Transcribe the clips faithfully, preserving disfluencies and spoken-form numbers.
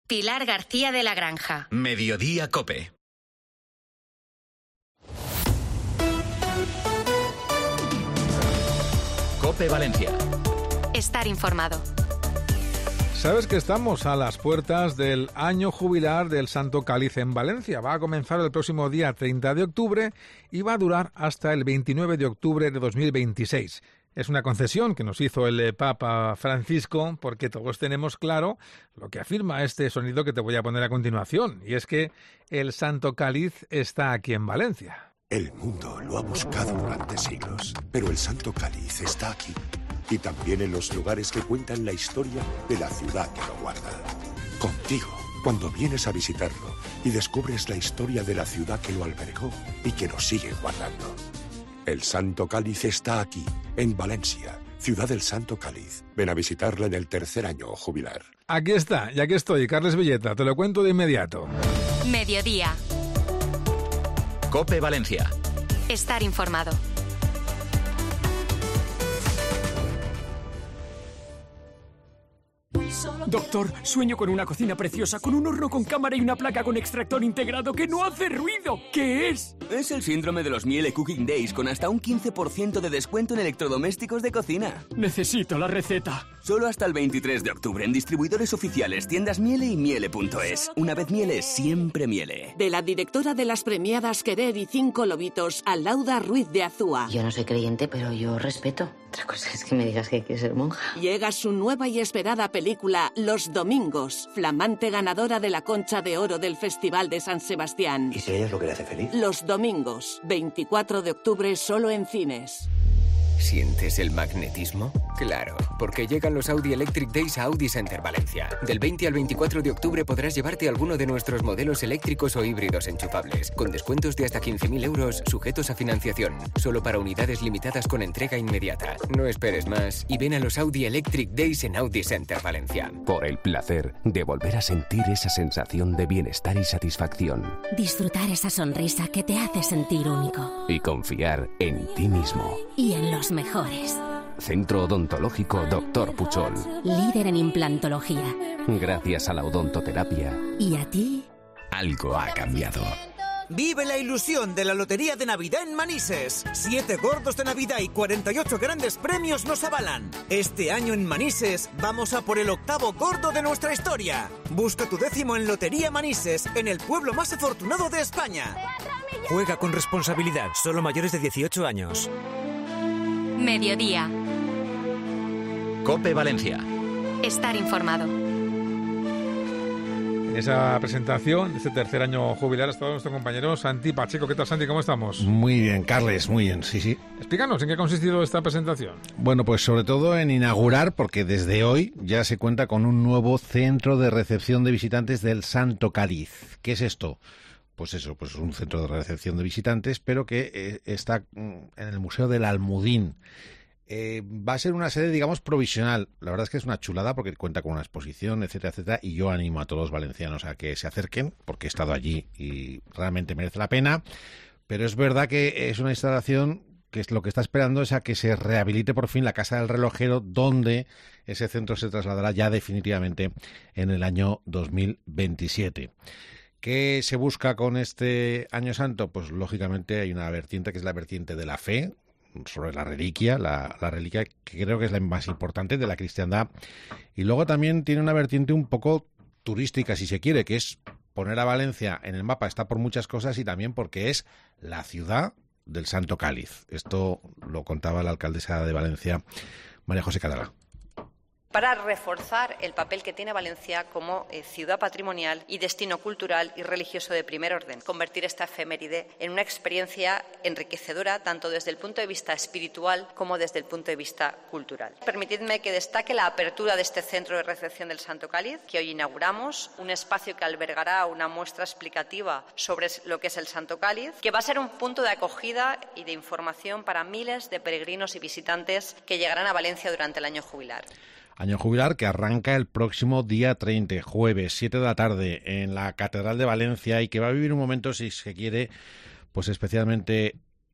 Pilar García de la Granja. Mediodía COPE. COPE Valencia. Estar informado. ¿Sabes que estamos a las puertas del año jubilar del Santo Cáliz en Valencia? Va a comenzar el próximo día treinta de octubre y va a durar hasta el veintinueve de octubre de dos mil veintiséis. Es una concesión que nos hizo el Papa Francisco porque todos tenemos claro lo que afirma este sonido que te voy a poner a continuación, y es que el Santo Cáliz está aquí en Valencia. El mundo lo ha buscado durante siglos, pero el Santo Cáliz está aquí. Y también en los lugares que cuentan la historia de la ciudad que lo guarda. Contigo, cuando vienes a visitarlo y descubres la historia de la ciudad que lo albergó y que lo sigue guardando. El Santo Cáliz está aquí, en Valencia, ciudad del Santo Cáliz. Ven a visitarla en el tercer año jubilar. Aquí está, y aquí estoy, Carles Villeta, te lo cuento de inmediato. Mediodía. COPE Valencia. Estar informado. Doctor, sueño con una cocina preciosa, con un horno con cámara y una placa con extractor integrado que no hace ruido. ¿Qué es? Es el síndrome de los Miele Cooking Days, con hasta un quince por ciento de descuento en electrodomésticos de cocina. Necesito la receta. Solo hasta el veintitrés de octubre en distribuidores oficiales, tiendas Miele y Miele punto es. Una vez Miele, siempre Miele. De la directora de las premiadas Querer y Cinco Lobitos, Alauda Ruiz de Azúa. Yo no soy creyente, pero yo respeto. Otra cosa es que me digas que quieres ser monja. Llega su nueva y esperada película Los Domingos, flamante ganadora de la Concha de Oro del Festival de San Sebastián. ¿Y si ella es lo que le hace feliz? Los Domingos, veinticuatro de octubre, solo en cines. ¿Sientes el magnetismo? Claro, porque llegan los Audi Electric Days a Audi Center Valencia. Del veinte al veinticuatro de octubre podrás llevarte alguno de nuestros modelos eléctricos o híbridos enchufables, con descuentos de hasta quince mil euros sujetos a financiación, solo para unidades limitadas con entrega inmediata. No esperes más y ven a los Audi Electric Days en Audi Center Valencia. Por el placer de volver a sentir esa sensación de bienestar y satisfacción. Disfrutar esa sonrisa que te hace sentir único. Y confiar en ti mismo. Y en los mejores. Centro Odontológico Doctor Puchol. Líder en implantología. Gracias a la odontoterapia. ¿Y a ti? Algo ha cambiado. Vive la ilusión de la Lotería de Navidad en Manises. Siete gordos de Navidad y cuarenta y ocho grandes premios nos avalan. Este año en Manises vamos a por el octavo gordo de nuestra historia. Busca tu décimo en Lotería Manises, en el pueblo más afortunado de España. Juega con responsabilidad, solo mayores de dieciocho años. Mediodía. COPE Valencia. Estar informado. En esa presentación de este tercer año jubilar ha estado nuestro compañero Santi Pacheco. ¿Qué tal, Santi? ¿Cómo estamos? Muy bien, Carles, muy bien, sí, sí. Explícanos, ¿en qué ha consistido esta presentación? Bueno, pues sobre todo en inaugurar, porque desde hoy ya se cuenta con un nuevo centro de recepción de visitantes del Santo Cáliz. ¿Qué es esto? Pues eso, pues un centro de recepción de visitantes, pero que eh, está en el Museo del Almudín. Eh, va a ser una sede, digamos, provisional. La verdad es que es una chulada porque cuenta con una exposición, etcétera, etcétera, y yo animo a todos los valencianos a que se acerquen, porque he estado allí y realmente merece la pena. Pero es verdad que es una instalación que es lo que está esperando es a que se rehabilite por fin la Casa del Relojero, donde ese centro se trasladará ya definitivamente en el año dos mil veintisiete. ¿Qué se busca con este Año Santo? Pues lógicamente hay una vertiente que es la vertiente de la fe, sobre la reliquia, la, la reliquia que creo que es la más importante de la cristiandad. Y luego también tiene una vertiente un poco turística, si se quiere, que es poner a Valencia en el mapa. Está por muchas cosas y también porque es la ciudad del Santo Cáliz. Esto lo contaba la alcaldesa de Valencia, María José Cadalá. Para reforzar el papel que tiene Valencia como eh, ciudad patrimonial y destino cultural y religioso de primer orden. Convertir esta efeméride en una experiencia enriquecedora tanto desde el punto de vista espiritual como desde el punto de vista cultural. Permitidme que destaque la apertura de este centro de recepción del Santo Cáliz, que hoy inauguramos, un espacio que albergará una muestra explicativa sobre lo que es el Santo Cáliz, que va a ser un punto de acogida y de información para miles de peregrinos y visitantes que llegarán a Valencia durante el año jubilar. Año jubilar que arranca el próximo día treinta, jueves, siete de la tarde, en la Catedral de Valencia, y que va a vivir un momento, si se quiere, pues especialmente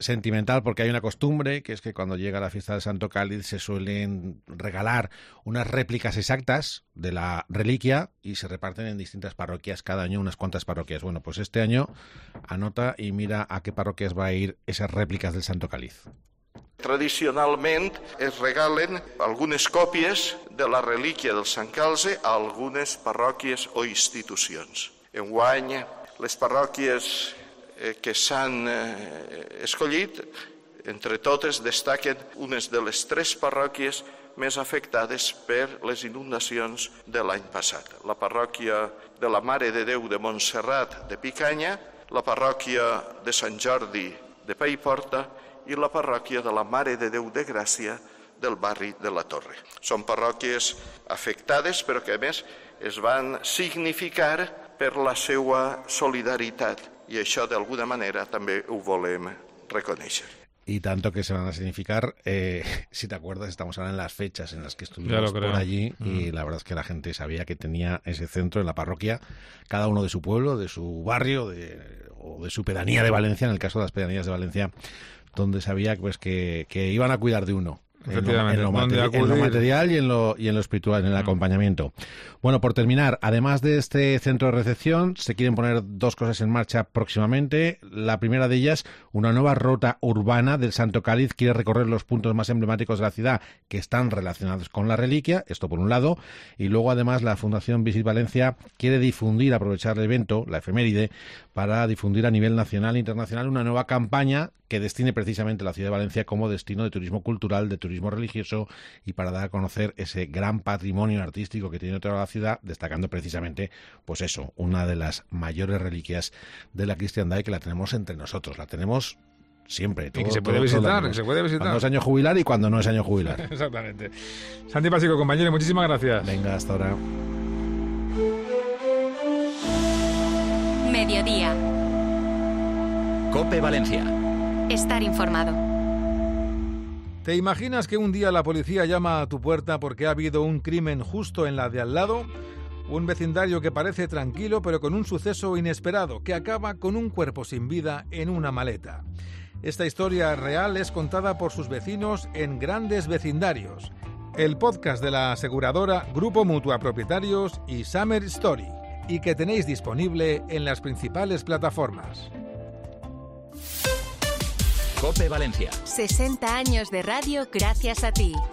sentimental porque hay una costumbre, que es que cuando llega la fiesta del Santo Cáliz se suelen regalar unas réplicas exactas de la reliquia y se reparten en distintas parroquias, cada año unas cuantas parroquias. Bueno, pues este año anota y mira a qué parroquias va a ir esas rèpliques del Santo Cáliz. Tradicionalment es regalen algunes còpies de la relíquia del Sant Calze a algunes parròquies o institucions. Enguany, les parròquies eh, que s'han eh, escollit, entre totes destaquen unes de les tres parròquies més afectades per les inundacions de l'any passat. La parròquia de la Mare de Déu de Montserrat de Picanya, la parròquia de Sant Jordi de Paiporta i la parròquia de la Mare de Déu de Gràcia del barri de la Torre. Són parròquies afectades, però que a més es van significar per la seva solidaritat i això d'alguna manera també ho volem reconèixer. Y tanto que se van a significar, eh, si te acuerdas, estamos ahora en las fechas en las que estuvimos por allí mm. y la verdad es que la gente sabía que tenía ese centro en la parroquia, cada uno de su pueblo, de su barrio de, o de su pedanía de Valencia, en el caso de las pedanías de Valencia, donde sabía pues que, que iban a cuidar de uno. Efectivamente, en lo, en, lo materi- en lo material y en lo, y en lo espiritual, en el acompañamiento. Bueno, por terminar, además de este centro de recepción, se quieren poner dos cosas en marcha próximamente. La primera de ellas, una nueva ruta urbana del Santo Cáliz quiere recorrer los puntos más emblemáticos de la ciudad que están relacionados con la reliquia, esto por un lado, y luego además la Fundación Visit Valencia quiere difundir, aprovechar el evento, la efeméride, para difundir a nivel nacional e internacional una nueva campaña que destine precisamente la ciudad de Valencia como destino de turismo cultural, de turismo religioso y para dar a conocer ese gran patrimonio artístico que tiene toda la ciudad, destacando precisamente, pues eso, una de las mayores reliquias de la cristiandad y que la tenemos entre nosotros, la tenemos siempre. Todo, y que se puede todo, visitar, todo que se puede visitar. Cuando es año jubilar y cuando no es año jubilar. Exactamente. Santi Pasico, compañero, muchísimas gracias. Venga, hasta ahora. Mediodía. COPE Valencia. Estar informado. ¿Te imaginas que un día la policía llama a tu puerta porque ha habido un crimen justo en la de al lado? Un vecindario que parece tranquilo pero con un suceso inesperado que acaba con un cuerpo sin vida en una maleta. Esta historia real es contada por sus vecinos en Grandes Vecindarios, el podcast de la aseguradora Grupo Mutua Propietarios y Summer Story, y que tenéis disponible en las principales plataformas. COPE Valencia. sesenta años de radio gracias a ti.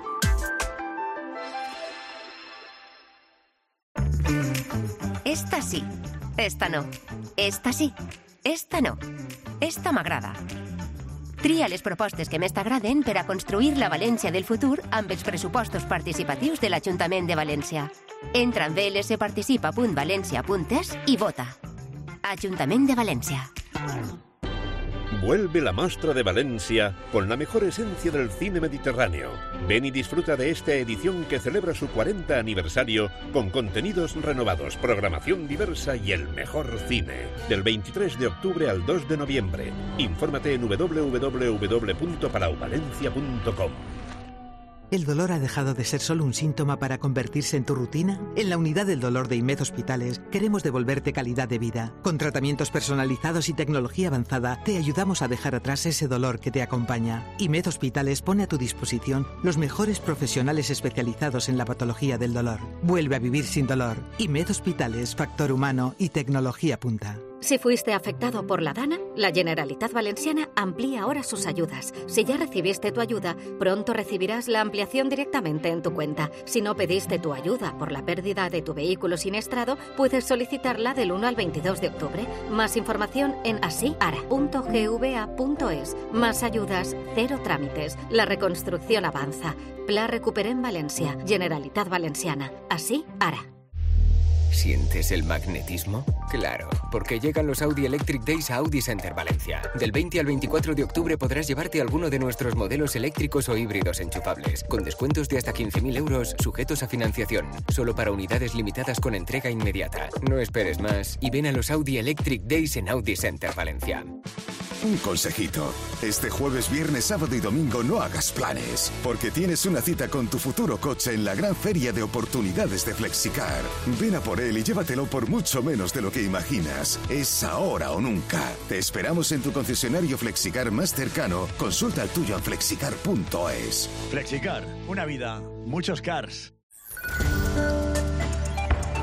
Esta sí, esta no, esta sí, esta no, esta m'agrada. Tria les propostes que més t'agraden per a construir la València del futur amb els pressupostos participatius de l'Ajuntament de València. Entra en v l s participa punt valencia punt es i vota. Ajuntament de València. Vuelve la Mostra de Valencia con la mejor esencia del cine mediterráneo. Ven y disfruta de esta edición que celebra su cuarenta aniversario con contenidos renovados, programación diversa y el mejor cine. Del veintitrés de octubre al dos de noviembre. Infórmate en w w w punto palau valencia punto com. ¿El dolor ha dejado de ser solo un síntoma para convertirse en tu rutina? En la unidad del dolor de IMED Hospitales queremos devolverte calidad de vida. Con tratamientos personalizados y tecnología avanzada, te ayudamos a dejar atrás ese dolor que te acompaña. IMED Hospitales pone a tu disposición los mejores profesionales especializados en la patología del dolor. Vuelve a vivir sin dolor. IMED Hospitales, factor humano y tecnología punta. Si fuiste afectado por la DANA, la Generalitat Valenciana amplía ahora sus ayudas. Si ya recibiste tu ayuda, pronto recibirás la ampliación directamente en tu cuenta. Si no pediste tu ayuda por la pérdida de tu vehículo siniestrado, puedes solicitarla del uno al veintidós de octubre. Más información en asiara punto gva punto es. Más ayudas, cero trámites. La reconstrucción avanza. Pla Recuperem Valencia, Generalitat Valenciana. Así, ara. ¿Sientes el magnetismo? Claro, porque llegan los Audi Electric Days a Audi Center Valencia. Del veinte al veinticuatro de octubre podrás llevarte alguno de nuestros modelos eléctricos o híbridos enchufables, con descuentos de hasta quince mil euros sujetos a financiación, solo para unidades limitadas con entrega inmediata. No esperes más y ven a los Audi Electric Days en Audi Center Valencia. Un consejito. Este jueves, viernes, sábado y domingo no hagas planes, porque tienes una cita con tu futuro coche en la gran feria de oportunidades de Flexicar. Ven a por él y llévatelo por mucho menos de lo que imaginas. Es ahora o nunca. Te esperamos en tu concesionario Flexicar más cercano. Consulta el tuyo en flexicar punto es. Flexicar, una vida, muchos cars.